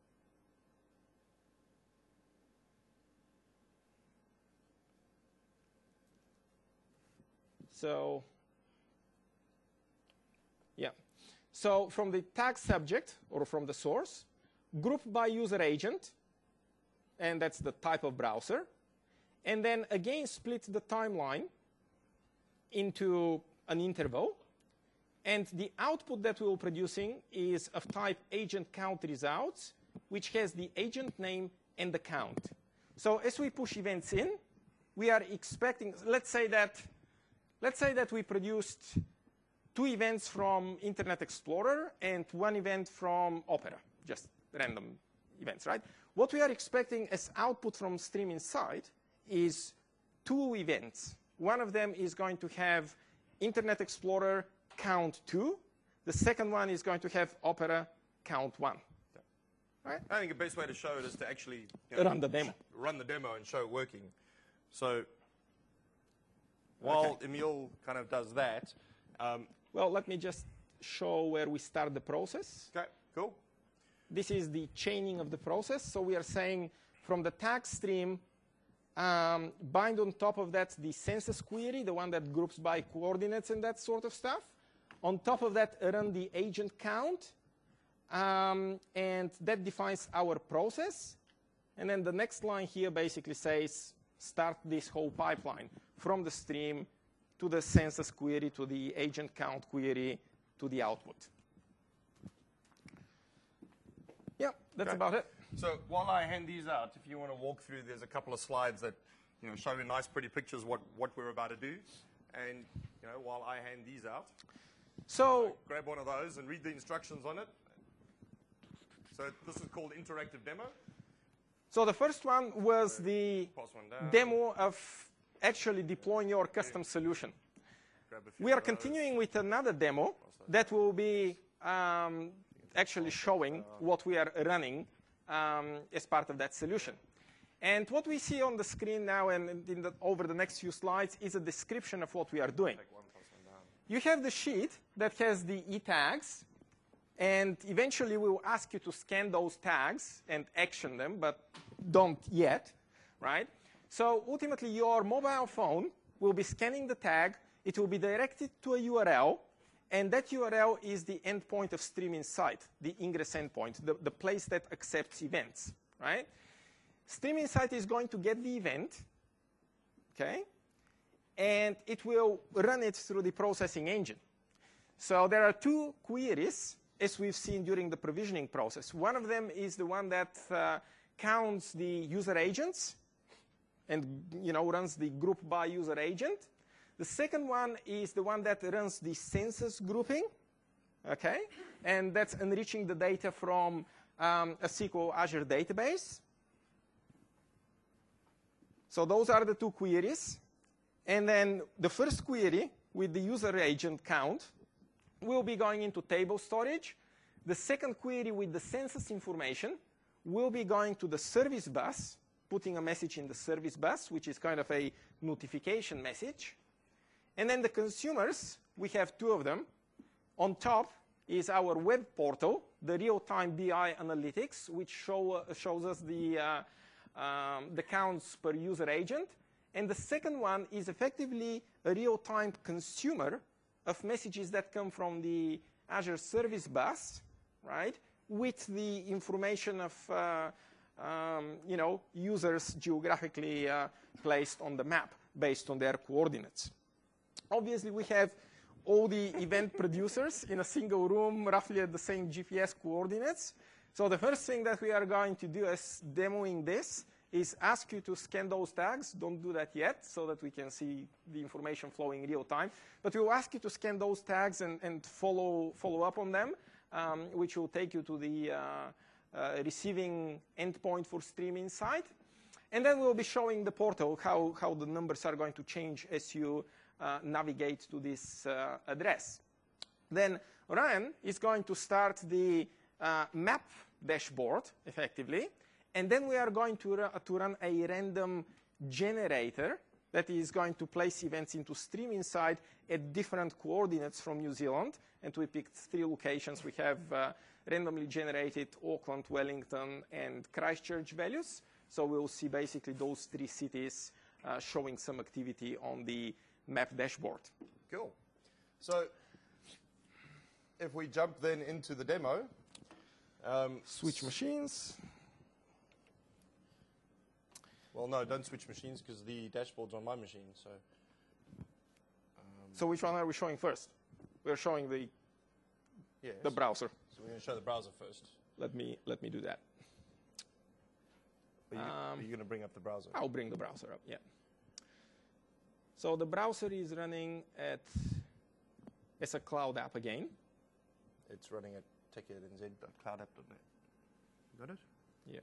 So, yeah. So from the tag subject, or from the source, grouped by user agent, and that's the type of browser, and then again split the timeline into an interval. And the output that we will producing is of type agent count results, which has the agent name and the count. So as we push events in, we are expecting, let's say that, let's say that we produced two events from Internet Explorer and one event from Opera, just random events, right? What we are expecting as output from Stream Insight is two events. One of them is going to have Internet Explorer count two. The second one is going to have Opera count one. Yeah. Right? I think the best way to show it is to actually you know, run the demo. Run the demo and show it working. So while okay. Emil kind of does that. Um, well, let me just show where we start the process. Okay, cool. This is the chaining of the process. So we are saying from the tag stream, um, bind on top of that the census query, the one that groups by coordinates and that sort of stuff. On top of that, run the agent count. Um, and that defines our process. And then the next line here basically says, start this whole pipeline from the stream to the census query, to the agent count query, to the output. Yeah, that's Okay. about it. So while I hand these out, if you want to walk through, there's a couple of slides that you know show in nice, pretty pictures what what we're about to do. And you know, while I hand these out, So grab one of those and read the instructions on it. So this is called interactive demo. So the first one was the Pass one down. demo of actually deploying your custom solution. Grab a few We are of those. continuing with another demo that will be um, actually showing what we are running um, as part of that solution. And what we see on the screen now and in the, over the next few slides is a description of what we are doing. Take one, pass one down. You have the sheet that has the E tags, and eventually we will ask you to scan those tags and action them, but don't yet, right? So ultimately, your mobile phone will be scanning the tag. It will be directed to a U R L, and that U R L is the endpoint of Stream Insight, the ingress endpoint, the, the place that accepts events, right? Stream Insight is going to get the event, okay? And it will run it through the processing engine. So there are two queries, as we've seen during the provisioning process. One of them is the one that uh, counts the user agents and you know, runs the group by user agent. The second one is the one that runs the census grouping, okay? And that's enriching the data from um, a S Q L Azure database. So those are the two queries. And then the first query with the user agent count will be going into table storage. The second query with the census information will be going to the service bus, putting a message in the service bus, which is kind of a notification message. And then the consumers, we have two of them. On top is our web portal, the real-time B I analytics, which show, uh, shows us the, uh, um, the counts per user agent. And the second one is effectively a real-time consumer of messages that come from the Azure Service Bus, right, with the information of uh, um, you know, users geographically uh, placed on the map based on their coordinates. Obviously, we have all the event producers in a single room, roughly at the same G P S coordinates. So the first thing that we are going to do as demoing this is ask you to scan those tags. Don't do that yet, so that we can see the information flowing in real time. But we will ask you to scan those tags and, and follow, follow up on them, um, which will take you to the uh, uh, receiving endpoint for Stream Insight. And then we'll be showing the portal how, how the numbers are going to change as you uh, navigate to this uh, address. Then Ryan is going to start the uh, map dashboard, effectively. And then we are going to, ru to run a random generator that is going to place events into Stream Insight at different coordinates from New Zealand. And we picked three locations. We have uh, randomly generated Auckland, Wellington, and Christchurch values. So we'll see basically those three cities uh, showing some activity on the map dashboard. Cool. So if we jump then into the demo. Um, Switch machines. Well, no, don't switch machines because the dashboard's on my machine. So, um, So which one are we showing first? We're showing the, yes. the browser. So we're going to show the browser first. Let me, let me do that. Are you, Um, are you going to bring up the browser? I'll bring the browser up, yeah. So the browser is running at, as a cloud app again. It's running at teched n z dot cloud app dot net. Got it? Yeah.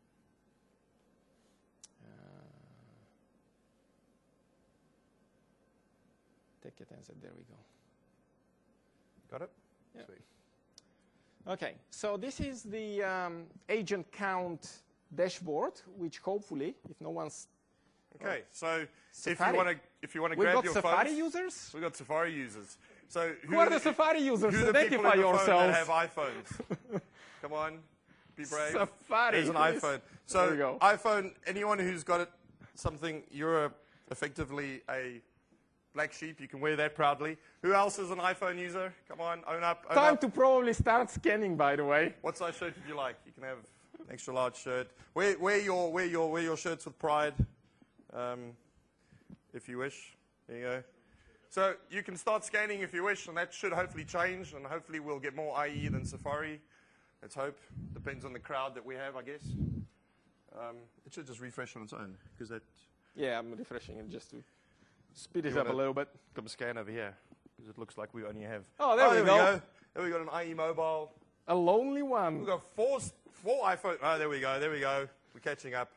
Ticket N Z, there we go. Got it? Yeah. Sweet. Okay, so this is the um, agent count dashboard, which hopefully, if no one's... Okay, so if Safari. you want to if you want to We've grab got your Safari phones, users? we've got Safari users. So Who are the Safari users? Who are the people Identify in the phone yourselves. that have iPhones? Come on, be brave. Safari. There's an please. iPhone. There we So go. iPhone, anyone who's got it, something, you're a, effectively a black sheep. You can wear that proudly. Who else is an iPhone user? Come on, own up. Own Time up. to probably start scanning, by the way. What size shirt would you like? You can have extra large shirt. Wear, wear your wear your wear your shirts with pride, um, if you wish. There you go. So you can start scanning if you wish, and that should hopefully change, and hopefully we'll get more I E than Safari. Let's hope. Depends on the crowd that we have, I guess. Um, it should just refresh on its own, because that. Yeah, I'm refreshing it just to speed it You up a little bit. Come scan over here, because it looks like we only have. Oh, there, oh, we, there go. we go. There we got an I E mobile. A lonely one. We've got four four iPhone. Oh, there we go. There we go. We're catching up.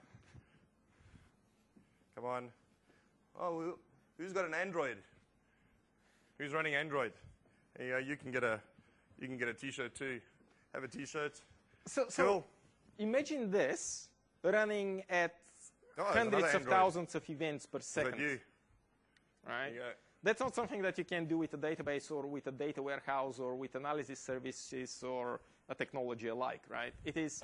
Come on. Oh, who's got an Android? Who's running Android? There you go. You can get a you can get a T-shirt too. Have a T-shirt. So, so Cool. imagine this running at Oh, there's hundreds another of Android. thousands of events per Is that second. you? Right? There you go. That's not something that you can do with a database or with a data warehouse or with analysis services or a technology alike, right? It is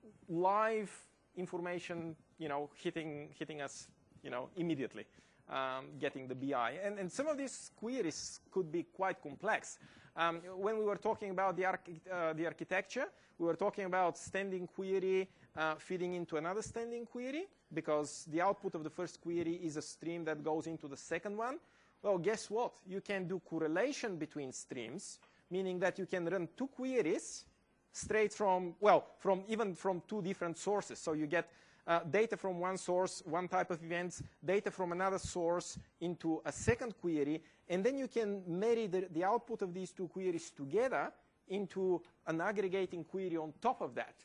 live information, you know, hitting hitting us, you know, immediately, um, getting the B I. And, and some of these queries could be quite complex. Um, when we were talking about the, arch uh, the architecture, we were talking about standing query uh, feeding into another standing query, because the output of the first query is a stream that goes into the second one. Well, guess what? You can do correlation between streams, meaning that you can run two queries straight from, well, from even from two different sources. So you get uh, data from one source, one type of events, data from another source into a second query, and then you can marry the, the output of these two queries together into an aggregating query on top of that.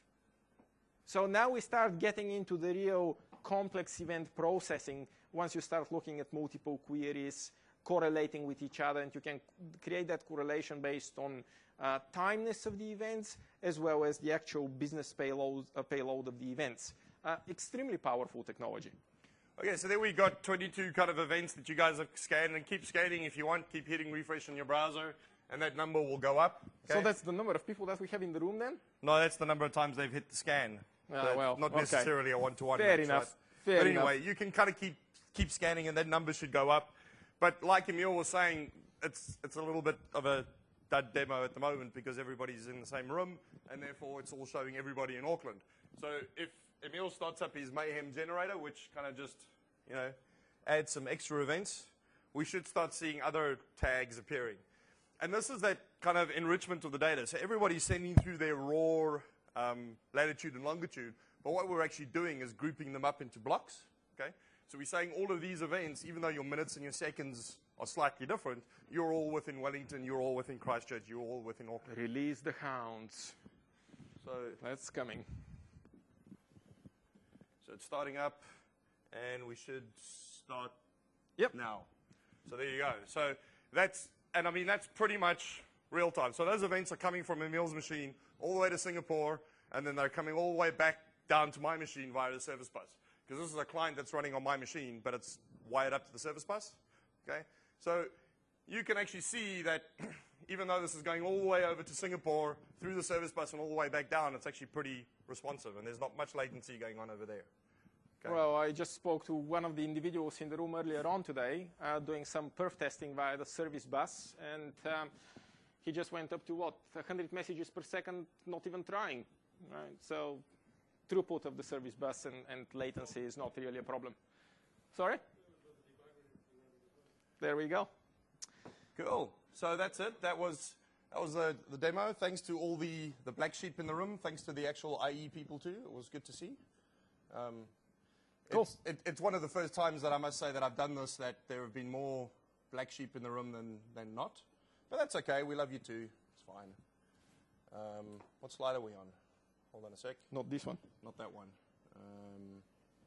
So now we start getting into the real complex event processing once you start looking at multiple queries correlating with each other, and you can create that correlation based on uh, timeness of the events as well as the actual business payload, uh, payload of the events. Uh, extremely powerful technology. Okay, so there we got twenty-two kind of events that you guys have scanned, and keep scanning if you want. Keep hitting refresh on your browser, and that number will go up. Okay? So that's the number of people that we have in the room then? No, that's the number of times they've hit the scan. Uh, So well, not okay. necessarily a one-to-one. Fair match, enough. right? Fair but enough. anyway, you can kind of keep keep scanning, and that number should go up. But like Emil was saying, it's it's a little bit of a dud demo at the moment because everybody's in the same room, and therefore it's all showing everybody in Auckland. So if Emil starts up his Mayhem generator, which kind of just, you know, adds some extra events, we should start seeing other tags appearing. And this is that kind of enrichment of the data. So everybody's sending through their raw um, latitude and longitude, but what we're actually doing is grouping them up into blocks, okay? So we're saying all of these events, even though your minutes and your seconds are slightly different, you're all within Wellington, you're all within Christchurch, you're all within Auckland. Release the hounds. So, That's coming. so it's starting up, and we should start Yep. now. So there you go. So that's, and I mean, that's pretty much real time. So those events are coming from Emil's machine all the way to Singapore, and then they're coming all the way back down to my machine via the service bus. Because this is a client that's running on my machine, but it's wired up to the service bus. Okay? So you can actually see that even though this is going all the way over to Singapore, through the service bus and all the way back down, it's actually pretty responsive, and there's not much latency going on over there. Okay? Well, I just spoke to one of the individuals in the room earlier on today, uh, doing some perf testing via the service bus, and um, he just went up to, what, one hundred messages per second, not even trying. Right? So throughput of the service bus and, and latency is not really a problem. Sorry? There we go. Cool. So that's it. That was that was the, the demo. Thanks to all the, the black sheep in the room. Thanks to the actual I E people too. It was good to see. Um, Cool. It's, it, it's one of the first times that I must say that I've done this, that there have been more black sheep in the room than, than not. But that's okay. We love you too. It's fine. Um, what slide are we on? Hold on a sec. Not this one. Not that one. Um,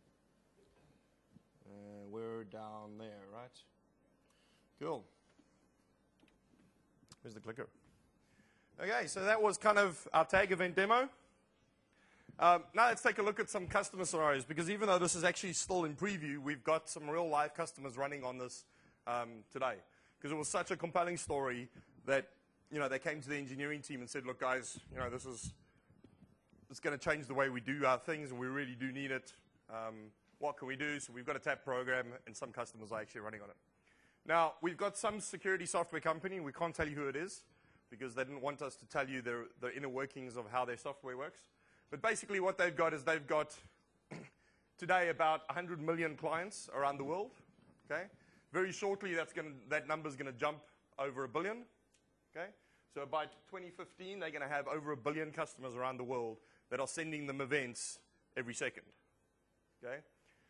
uh, we're down there, right? Cool. Where's the clicker? Okay, so that was kind of our tag event demo. Um, now let's take a look at some customer scenarios, because even though this is actually still in preview, we've got some real live customers running on this um, today. Because it was such a compelling story that, you know, they came to the engineering team and said, look, guys, you know, this is it's going to change the way we do our things, and we really do need it. Um, what can we do? So we've got a TAP program, and some customers are actually running on it. Now, we've got some security software company. We can't tell you who it is, because they didn't want us to tell you the, the inner workings of how their software works. But basically what they've got is they've got today about one hundred million clients around the world. Okay? Very shortly, that's gonna, that number is going to jump over a billion. Okay? So by twenty fifteen, they're going to have over a billion customers around the world that are sending them events every second. Okay?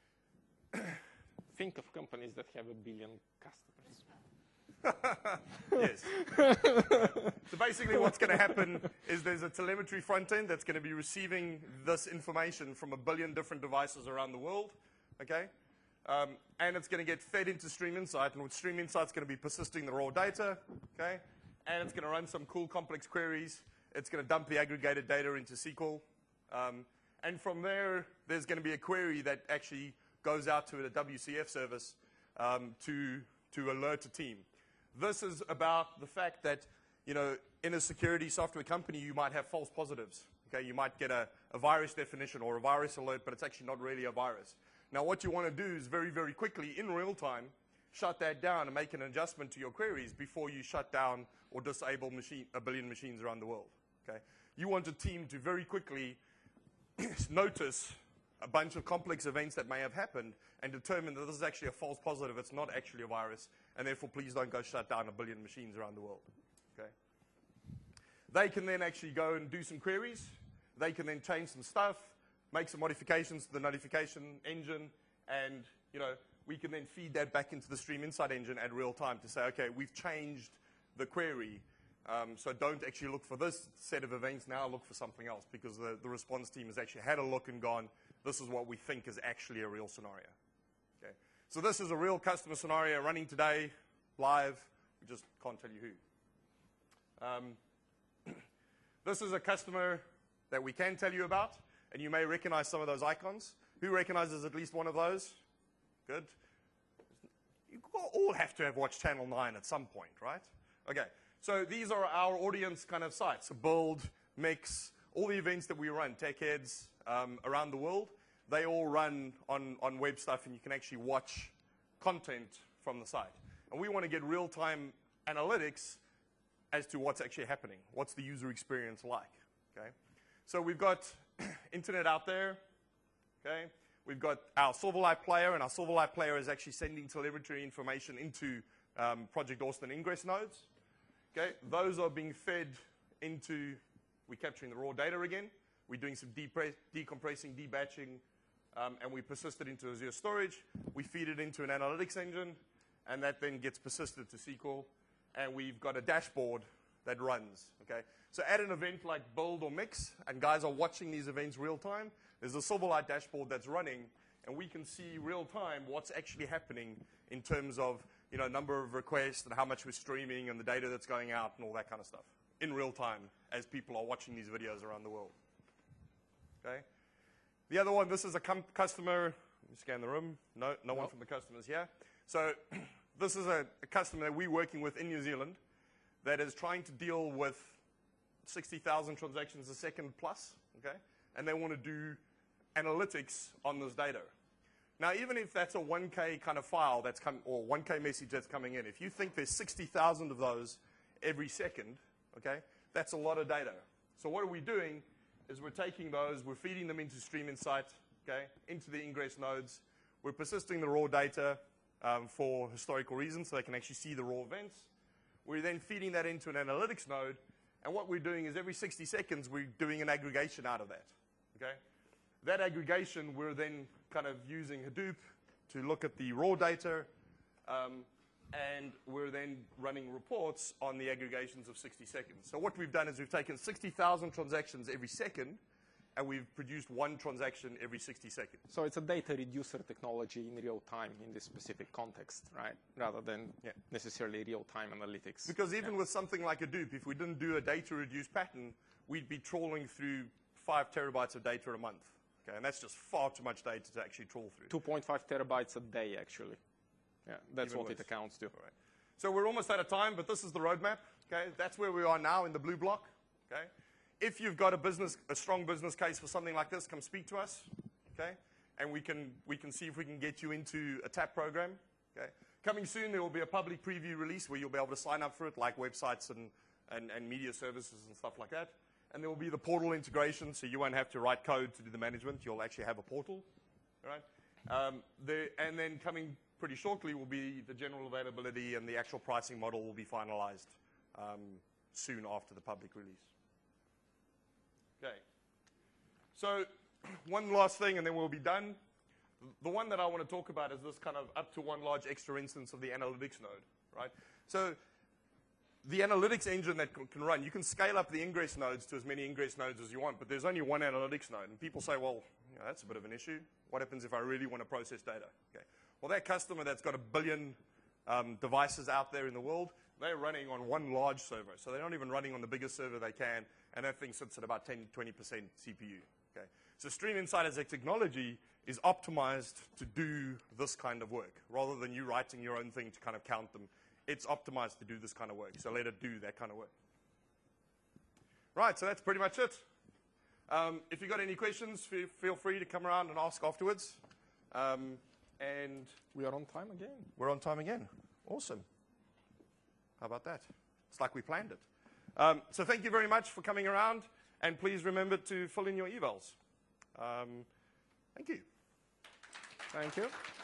Think of companies that have a billion customers. Yes. So basically what's going to happen is there's a telemetry front end that's going to be receiving this information from a billion different devices around the world. Okay? Um, and it's going to get fed into Stream Insight, and with Stream Insight, it's going to be persisting the raw data. Okay? And it's going to run some cool complex queries. It's going to dump the aggregated data into S Q L. Um, and from there, there's going to be a query that actually goes out to a W C F service um, to, to alert a team. This is about the fact that, you know, in a security software company, you might have false positives. Okay? You might get a, a virus definition or a virus alert, but it's actually not really a virus. Now, what you want to do is very, very quickly, in real time, shut that down and make an adjustment to your queries before you shut down or disable machine, a billion machines around the world. Okay? You want a team to very quickly notice a bunch of complex events that may have happened and determine that this is actually a false positive, it's not actually a virus, and therefore please don't go shut down a billion machines around the world. Okay? They can then actually go and do some queries. They can then change some stuff, make some modifications to the notification engine, and you know, we can then feed that back into the Stream Insight engine at real time to say, okay, we've changed the query, um, so don't actually look for this set of events, now look for something else, because the, the response team has actually had a look and gone, this is what we think is actually a real scenario. Okay? So this is a real customer scenario running today, live. We just can't tell you who. Um, this is a customer that we can tell you about, and you may recognize some of those icons. Who recognizes at least one of those? Good. You all have to have watched Channel nine at some point, right? Okay. So these are our audience kind of sites. So Build, Mix, all the events that we run, Tech Heads um, around the world, they all run on, on web stuff, and you can actually watch content from the site. And we want to get real-time analytics as to what's actually happening. What's the user experience like? Okay. So we've got internet out there. Okay. We've got our Silverlight player, and our Silverlight player is actually sending telemetry information into um, Project Austin ingress nodes. Okay. Those are being fed into, we're capturing the raw data again. We're doing some decompressing, debatching, um, and we persist it into Azure storage. We feed it into an analytics engine, and that then gets persisted to S Q L. And we've got a dashboard that runs. Okay. So at an event like Build or Mix, and guys are watching these events real time, there's a Silverlight dashboard that's running, and we can see real time what's actually happening in terms of, you know, number of requests and how much we're streaming and the data that's going out and all that kind of stuff in real time as people are watching these videos around the world. Okay. The other one, this is a customer. Let me scan the room. No, no one from the customers here. So this is a, a customer that we're working with in New Zealand that is trying to deal with sixty thousand transactions a second plus, okay? And they want to do analytics on this data. Now, even if that's a one K kind of file that's come, or one K message that's coming in, if you think there's sixty thousand of those every second, okay, that's a lot of data. So what are we doing is we're taking those, we're feeding them into Stream Insight, okay, into the ingress nodes. We're persisting the raw data um, for historical reasons so they can actually see the raw events. We're then feeding that into an analytics node, and what we're doing is every sixty seconds we're doing an aggregation out of that, okay? That aggregation we're then kind of using Hadoop to look at the raw data, um, and we're then running reports on the aggregations of sixty seconds. So what we've done is we've taken sixty thousand transactions every second, and we've produced one transaction every sixty seconds. So it's a data reducer technology in real time in this specific context, right? Rather than yeah. necessarily real-time analytics. Because even yeah. with something like Hadoop, if we didn't do a data reduce pattern, we'd be trawling through five terabytes of data a month. Okay, and that's just far too much data to actually trawl through. two point five terabytes a day, actually. Yeah, that's even what worse. It accounts to. All right. So we're almost out of time, but this is the roadmap. Okay, that's where we are now in the blue block. Okay. If you've got a business, a strong business case for something like this, come speak to us, okay? And we can we can see if we can get you into a TAP program, okay? Coming soon, there will be a public preview release where you'll be able to sign up for it, like websites and and, and media services and stuff like that. and there will be the portal integration, so you won't have to write code to do the management. You'll actually have a portal, all right? Um, the, and then coming pretty shortly will be the general availability, and the actual pricing model will be finalized um, soon after the public release. Okay. So one last thing, and then we'll be done. The one that I want to talk about is this kind of up to one large extra instance of the analytics node, right? So the analytics engine that can run, you can scale up the ingress nodes to as many ingress nodes as you want, but there's only one analytics node. And people say, well, you know, that's a bit of an issue. What happens if I really want to process data? Okay. Well, that customer that's got a billion um, devices out there in the world, they're running on one large server. So they're not even running on the biggest server they can, and that thing sits at about ten, twenty percent C P U. Okay. So Stream Insight as a technology is optimized to do this kind of work, rather than you writing your own thing to kind of count them. It's optimized to do this kind of work, so let it do that kind of work. Right, so that's pretty much it. Um, if you've got any questions, feel free to come around and ask afterwards. Um, and we are on time again. We're on time again. Awesome. How about that? It's like we planned it. Um, so thank you very much for coming around, and please remember to fill in your evals. Um, thank you. Thank you.